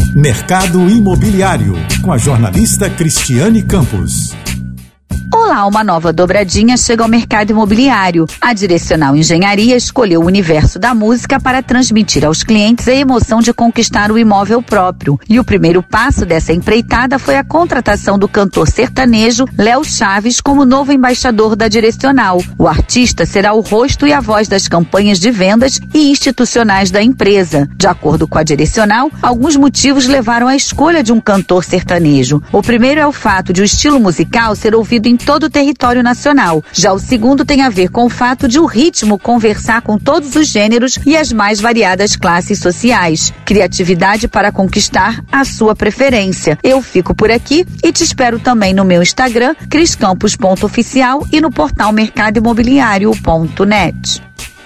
Mercado Imobiliário, com a jornalista Cristiane Campos. Olá, uma nova dobradinha chega ao mercado imobiliário. A Direcional Engenharia escolheu o universo da música para transmitir aos clientes a emoção de conquistar o imóvel próprio. E o primeiro passo dessa empreitada foi a contratação do cantor sertanejo Léo Chaves como novo embaixador da Direcional. O artista será o rosto e a voz das campanhas de vendas e institucionais da empresa. De acordo com a Direcional, alguns motivos levaram à escolha de um cantor sertanejo. O primeiro é o fato de o estilo musical ser ouvido em todo o território nacional. Já o segundo tem a ver com o fato de o ritmo conversar com todos os gêneros e as mais variadas classes sociais. Criatividade para conquistar a sua preferência. Eu fico por aqui e te espero também no meu Instagram, criscampos.oficial, e no portal mercadoimobiliario.net.